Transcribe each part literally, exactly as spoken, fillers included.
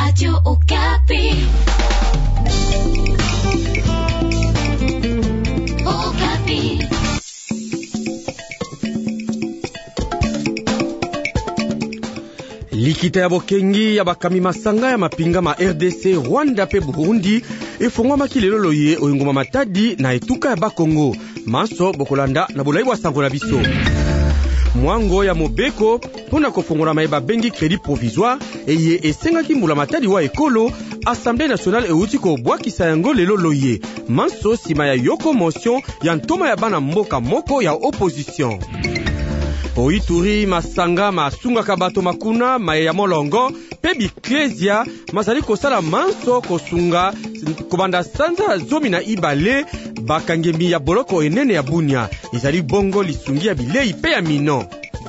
Radio Okapi. Okapi. Likita ya bokengi ya bakami masanga ya mapinga ma R D C Rwanda pe Burundi efongwa makilelo loye oyingoma matadi na etuka ya Bakongo maso bokolanda na bolayi bwa sango na biso mwango ya mobeko pona kofongola mayeba bengi crédit provisoire eye esengaki mbula matadi wa ekolo Assemblée nationale euti ko bwakisa yango lelo loye maso sima ya yoko motion ya ntoma ya bana mboka moko ya opposition. Oituri masanga masunga kabato makuna maye ya molongo pe biklesia mazali kosala manso kosunga kobanda sanza zomi na ibale bakangemi ya boloko enene ya Bunia ezali bongo lisungi ya bilei pe ya mino.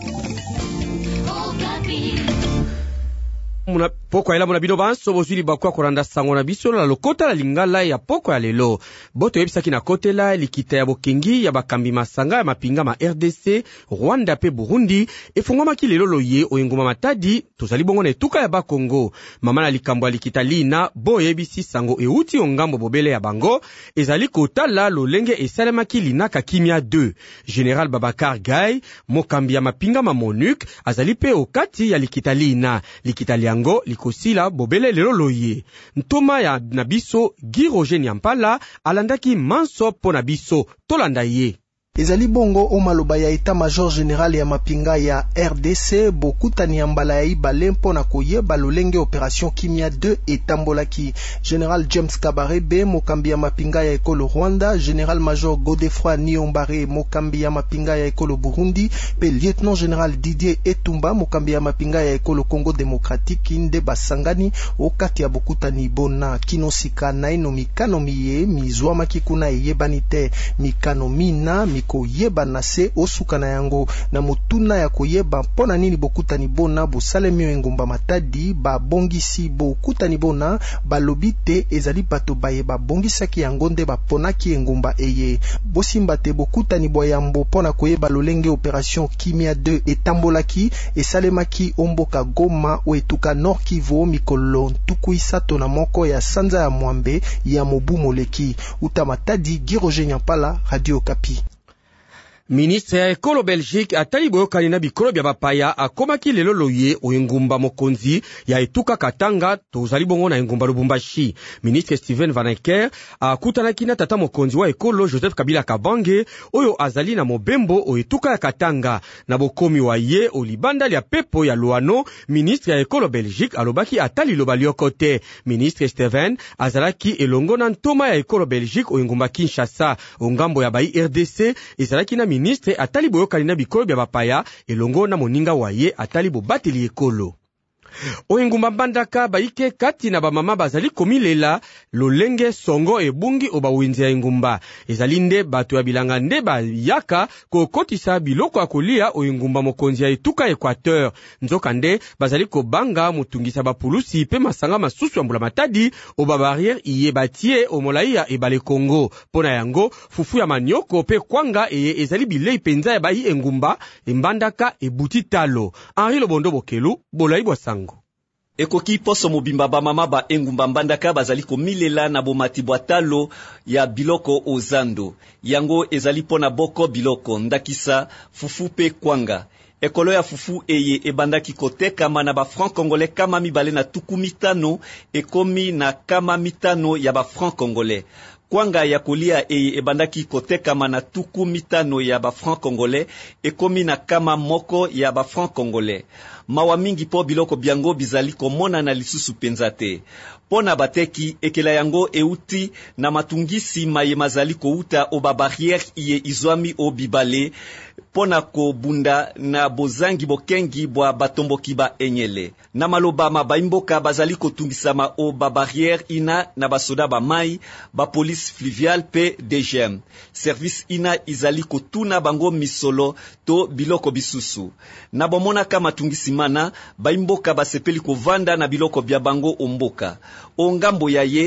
Muna poko ya muna bino banso bozuli bakwa koranda sango na biso la lokota la lingala ya poko ya lelo boto yebisaki na kotela likita ya bokengi ya bakambi masanga ya mapinga ma R D C Rwanda pe Burundi efongwamaki lelo loye oyengoma matadi tozali bongo na etuka ya Bakongo mama na likambo ya likita lina bo yebisi sango euti ongambo bobele ya bango ezali kotala lolenge esalemaki linaka kimia deux General Babakar Gay mokambi ya mapinga ma MONUC azali pe okati ya likita lina likita liango likosila bobele lelo loye ntoma ya nabiso Guy Roger Nyampala alandaki manso po nabiso tolanda ye. Ezali bongo o maloba ya Etat Major General ya mapinga ya R D C bokutani ya mbala ya ibale mpona koyeba lolenge Operation Kimia deux etambolaki. General James Kabarebe mokambi ya mapinga ya ekolo Rwanda, General Major Godefroy Niyombare mokambi ya mapinga ya ekolo Burundi, pe Lieutenant General Didier Etumba mokambi ya mapinga ya ekolo Congo Democratique nde basangani okati ya bokutani bona kinosika na ino mikano miye mizwama kikuna eyebani te mikano mina koyeba na se osuka na yango na mutuna ya koyeba pona nini bokutani bona bosalemio engumba matadi ba bongisi bokutani bona balobite ezali bato bayeba bongisaki yango nde baponaki engumba eye bosimba te bokutani boyambo pona koyeba lolenge Operation Kimia deux etambolaki esalemaki omboka Goma o etuka Nord Kivu mikolo tukuisato na moko ya sanza ya mwambe ya mobu moleki utamatadi Guy Roger Nyampala Radio Okapi. Ministre ya ekolo Belgique atali boyokani na bikolo bya bapaya akomaki lelo loye oyengumba mokonzi ya etuka Katanga tozali bongo na engumba Lubumbashi. Ministre Steven Van Eycker akutanaki na tata mokonzi wa ekolo Joseph Kabila Kabange oyo azali na mobembo o etuka ya Katanga na bokomi wa ye olibanda ya pepo ya Luano. Ministre ya ekolo Belgique alobaki atali lobali yokote. Ministre Steven azalaki elongo na ntoma ya ekolo Belgique oyengumba Kinshasa ongambo ya bai R D C ezalaki na ministre atali boyokani na bikolo bya bapaya elongo na moninga waye atali bobateli ekolo. Oyengumba Mbandaka baike kati na bamama bazali komilela lolenge songo ebungi oba wenzi ya engumba ezali nde bato ya bilanga nde bayaka kokotisa biloko akolia oyengumba mokonzi ya etuka Equateur nzoka nde bazali kobanga mutungisa bapulusi pe masanga masusu ya mbula matadi oba barrière iye batie omolai ya ebale Congo pona yango fufu ya manioko pe kwanga eye ezali bilei penza ya bayi engumba Mbandaka ebuti talo. Henri Lobondo Bokelu bolai bwa sango. Ekoki poso mobimba ba mama ba engumba Mbandaka bazali komilela na bomati bwatalo ya biloko ozando yango ezali pona boko biloko ndakisa fufu pe kwanga ekolo ya fufu eye ebandaki kotekama na ba franc congolais kama mibale na tuku mitano ekomi na kama mitano ya ba franc congolais. Kwanga ya kolia eye ebandaki kotekama na tuku mitano ya ba franc congolais ekomi na kama moko ya ba franc congolais. Mawa mingi po biloko biango bizali komona na lisusu penzate. Pona bateki ekela yango euti na matungisi maye mazali kouta oba barrière iye izwami o bibale pona ko bunda na bozangi bokengi bwa batomboki ba enyele. Na maloba mabaimboka bazali kotungisama o ba barrière ina na basoda ba mai, ba police fluviale pe D G M. Service ina izali kotuna bango misolo to biloko bisusu. Na bomona kama tungisimana baimboka basepeli kovanda na biloko bya bango omboka. Ongambo ya ye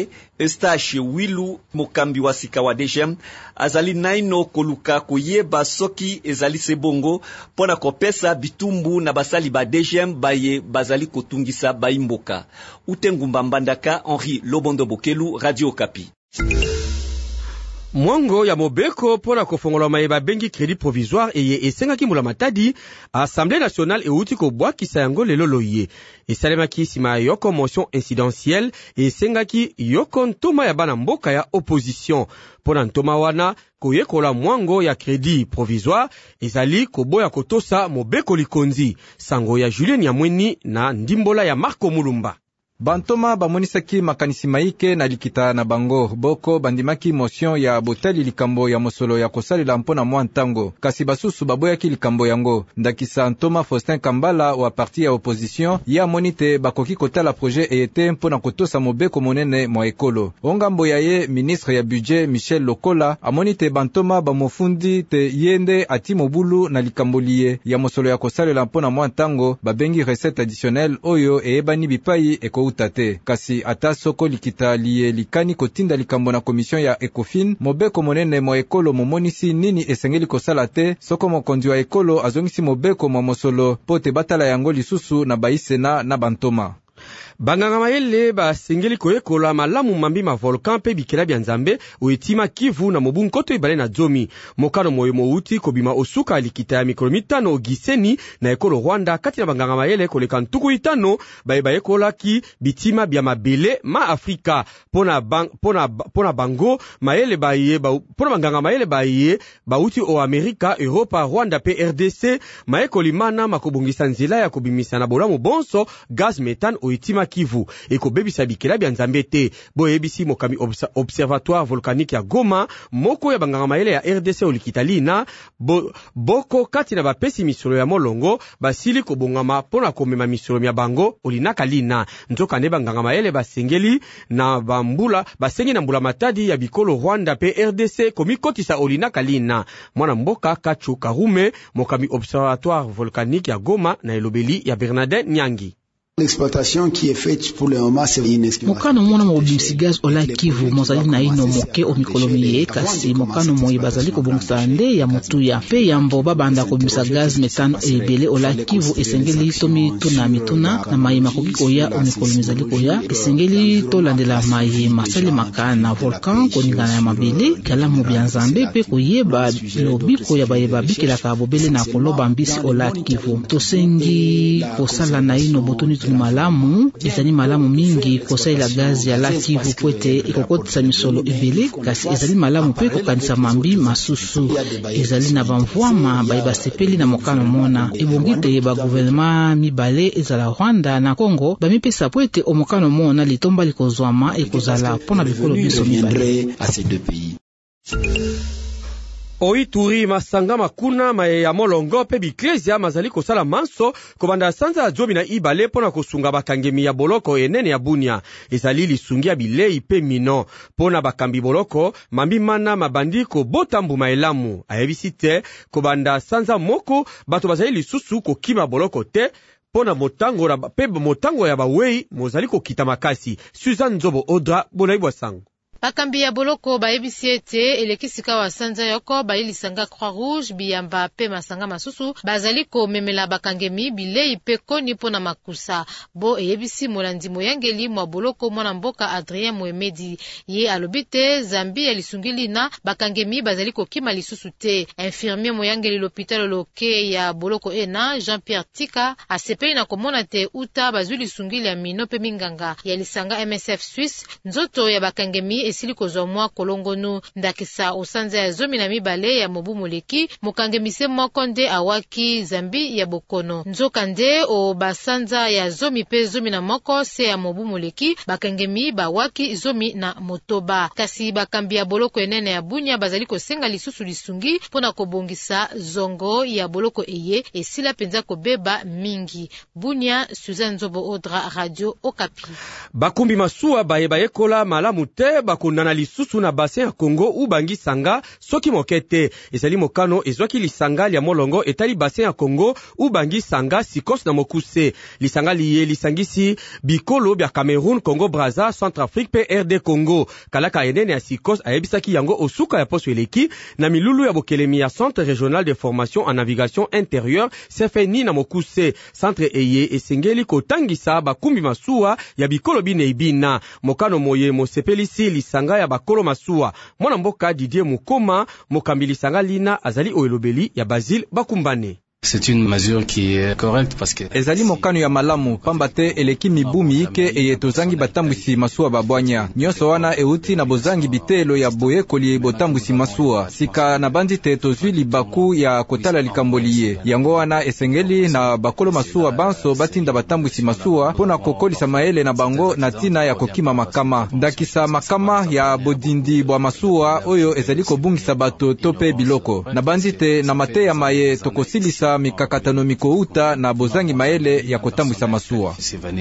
Eustache Wilu mokambi wa sika wa D G M azali naino koluka koyeba soki ezali sebongo pona kopesa bitumbu na basali ba D G M baye bazali kotungisa baimboka. Utengumba Mbandaka, Henri Lobondo Bokelu, Radio Okapi. Mwango ya mobeko pona kofongola mayeba bengi crédit provisoire eye esengaki mula matadi Assemblée nationale euti ko bwakisa yango lelo loye esalemaki sima yoko motion incidentielle esengaki yoko ntoma ya bana mboka ya opposition pona ntoma wana koyekola mwango ya crédit provisoire ezali koboya kotosa mobeko likonzi sango ya Julien Yamweni na ndimbola ya Marco Mulumba. Bantoma bamonisaki makanisi maike na likita na bango boko bandimaki motion ya botali likambo ya mosolo ya kosalela mpona mwa ntango kasi basusu baboyaki likambo yango ndakisa Ntoma Faustin Kambala wa parti ya opposition ya monite bakoki kotala projet eyete mpona kotosa mobeko monene mwa ekolo ongambo ya ye ministre ya budget Michel Lokola amonite bantoma bamofundi te yende ati mobulu na likambo liye ya mosolo ya kosalela mpona mwa ntango babengi recette additionnelle oyo eyebani bipai eko tate kasi ata soko likita liye likani kotinda likambo na komision ya Ecofin mobeko monene mwa ekolo momonisi nini esengeli kosala te soko mokonzi wa ekolo azongisi mobeko mwa mosolo pote batala yango lisusu na baisena na bantoma. Banganga mayele ba sengeli koyekola malamu mambi ma volcan pe bikela bya nzambe oetima Kivu na mobu nkoto ibale na zomi mokano moyo mouti kobima osuka likita ya mikolo mitano giseni na ekolo Rwanda kati na banganga mayele koleka ntuku itano baye bayekola ki bitima bya mabele ma Afrika pona bang, pona pona bango mayele baye ba pona banganga mayele baye bauti o Amerika Europa Rwanda pe R D C mayekoli mana makobongisa nzela ya kobimisa na bolamu bonso gaz metane oetima Kivu eko bebisa bikela bya nzambe te boyebisi mokami observatoire volcanique ya Goma moko ya banganga mayele ya R D C olikitali na bo, boko kati na bapesi misolo ya molongo basili kobongama pona komema misolo ya bango olinaka lina nzoka ne banganga mayele basengeli na bambula basengi na mbula matadi ya bikolo Rwanda pe R D C komikotisa olinaka lina mwana mboka Kachu Karume mokami observatoire volcanique ya Goma na elobeli ya Bernardin Nyangi. L'exploitation qui est faite pour le moment c'est inestimable. Mokano mwana mobimsi gaz ola Kivu mozali na ino moke o mikolomiye kasi mokano moyi bazali kobongisa nde ya mutuya pe yambo babanda kobimisa gaz metane ebele ola Kivu esengeli tomi tuna mituna na mayima kokikoya o mikolomi zali koya esengeli tolandela mayima sali makana volcan koningana ya mabele kala mobya nzambe pe koyeba lobiko ya bayeba bikela ka bobele na koloba mbisi ola Kivu tosengi kosala na ino botoni malamu ezali malamu mingi kosaila gazi ya la Kivu kwete ikokotisa misolo ebele kasi ezali malamu pe kokanisa mambi masusu ezali na bamvwama bayiba sepeli na mokano mona ebongite ba gouvernement mibale ezala Rwanda na Congo bamipesa kwete o mokano mona litomba likozwama ekozala pona bikolo biso mibale. Oituri masanga makuna maye ya molongo pe biklesia mazali kosala manso kobanda sanza zomi na ibale pona kosunga bakangemi ya boloko enene ya Bunia ezali lisungi ya bilei pe mino pona bakambi boloko mambi mana mabandi ko botambu maelamu ayebisi te kobanda sanza moko bato bazali lisusu kokima boloko te pona motango na pe motango ya bawei mozali kokita makasi. Suzanne Nzobo Odra bonaibwa sango bakambi ya boloko bayebisi ete elekisika wa sanza yoko bayilisanga Croix Rouge biyamba pe masanga masusu bazali komemela bakangemi bilei pe koni pona makusa bo eyebisi molandi moyangeli mwa boloko mwana mboka Adrien Moemedi ye alobite Zambi ya lisungili na bakangemi bazali kokima lisusu te. Infirmier moyangeli l'hôpital loke ya boloko ena Jean-Pierre Tika asepeli na komona te uta bazuli lisungili ya mino pe minganga ya lisanga M S F Suisse nzoto ya bakangemi esili kozwa mwa kolongonu ndakisa osanza ya zomi na mibale ya mobu moleki mokangemise moko nde awaki Zambi ya bokono nzoka nde o basanza ya zomi pe zomi na moko se ya mobu moleki bakangemi bawaki zomi na motoba kasi bakambi ya boloko enene ya Bunia bazali kosenga lisusu lisungi pona kobongisa zongo ya boloko eye esila penza kobeba mingi. Bunia, Suzanne Nzobo Odra, Radio Okapi. Bakumbi masua baye baye kola malamu te konana lisusu na bassin ya Congo ubangi sanga soki mokete ezali mokano ezwaki lisanga lia molongo etali bassin ya Congo ubangi sanga sikos na mokuse lisanga liye lisangisi bikolo bya Cameroun, Congo Brazza, Centrafrique pe R D Congo. Kalaka enene ya sikos ayebisaki yango osuka ya poso eleki na milulu ya bokelemi ya Centre Régional de Formation en Navigation Intérieure C F N I na mokuse. Centre eye esengeli kotangisa bakumbi masuwa ya bikolo bine ibina. Mokano moye mosepelisi lisanga ya bakolo masuwa. Mwana mboka Didier Mukoma mokambi lisanga lina azali oelobeli ya Basile Bakumbane. C'est une mesure qui est correcte parce que ezali mokano ya malamu pamba te eleki mibumi ike eye tozangi batambwisi masuwa babwanya nyonso wana euti na bozangi bitelo ya boyekoli botambwisi masuwa sika na bandi te tozwi libaku ya kotala likambo liye yango wana esengeli na bakolo masuwa banso batinda batambwisi masuwa pona kokolisa maele na bango na tina ya kokima makama ndakisa makama ya bodindi bwa masuwa oyo ezali kobungisa bato tope biloko na bandi te na mateya maye tokosilisa mikakatano mikouta na bozangi maele ya kotambwisa masuwa.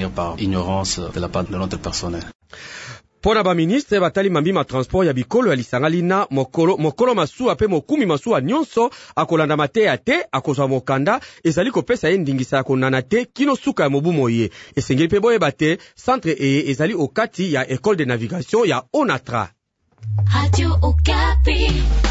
Pona ba ministre batali mambi ma transport ya bikolo ya lisanga lina mokolo mokolo masuwa pe mokumi masuwa nyonso akolanda mateya te akozwa mokanda ezali kopesa ye ndingisa ya konana te kino suka ya mobumo ye esengeli pe boyeba te centre eye ezali okati ya école de navigation ya Onatra. Radio Okapi.